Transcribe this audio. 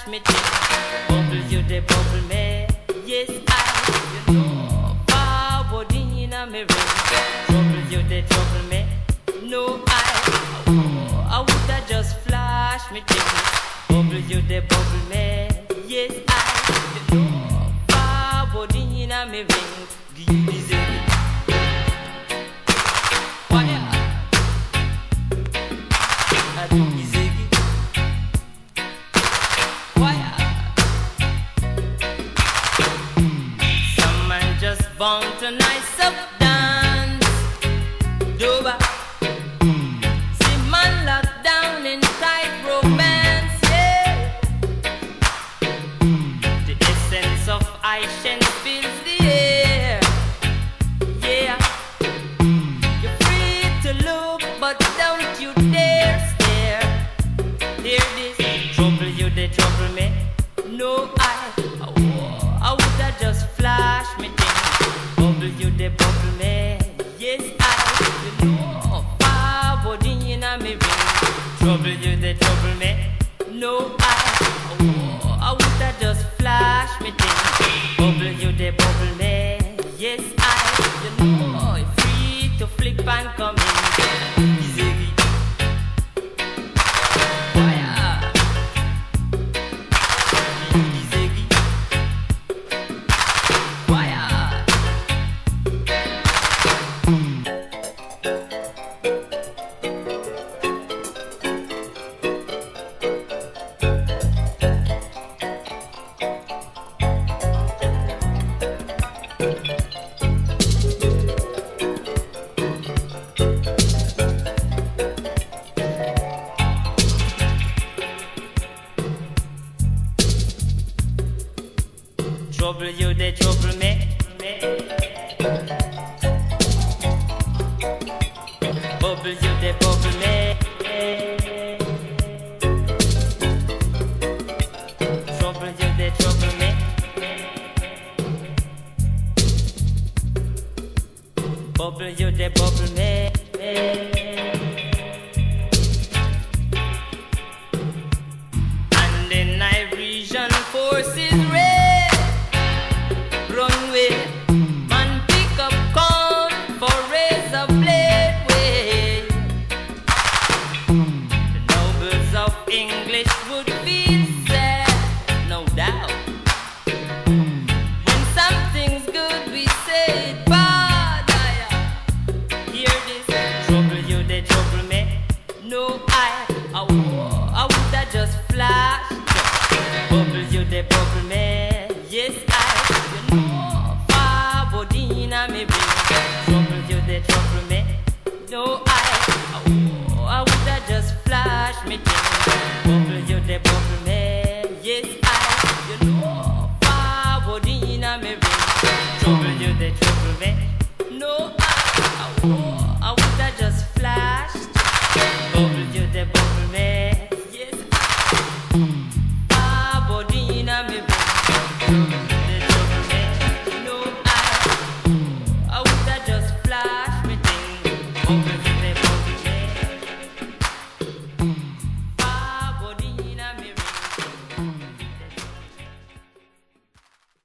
me thing. Bubble you the bubble me. Yes, I, you know, forward in a me ring. Trouble you the trouble me. No, I woulda just flash me thing. Bubble you the bubble me. Yes, I, you know, forward in a me ring. Give me the fire. I do me ziggy. Fire. Some man just born to nice up dance. Doba. See man locked down in tight romance, yeah. The essence of Aishen fills the air, yeah. You're free to look, but don't you dare stare. Hear this, trouble you, they trouble me. No, I woulda just flash me thing. Bubble you, they bubble me. Yes, I, you know, forward in a me ring. Trouble you, they trouble me. No, I woulda just flash me thing. Bubble you, they bubble me. Yes, I, you know, free to flick and come in. Easy. Fire. Easy. Fire. Trouble you, they trouble me. Bubble you, they bubble me. Trouble you, they trouble me. Bubble you, they bubble me. And the night region forces red. Runway, man pick up corn for razor blade way. The nobles of English would feel sad, no doubt. When something's good, we say it bad. Hear this, trouble you, they trouble me. No, I woulda just flash. Bubble you, they bubble me. Yes, I, you know, forward in a me ring. Trouble you, they trouble me. No, I woulda just flash me thing. Bubble you, they bubble me. Yes, I, you know, forward in a me ring. Trouble you, they trouble me. No, I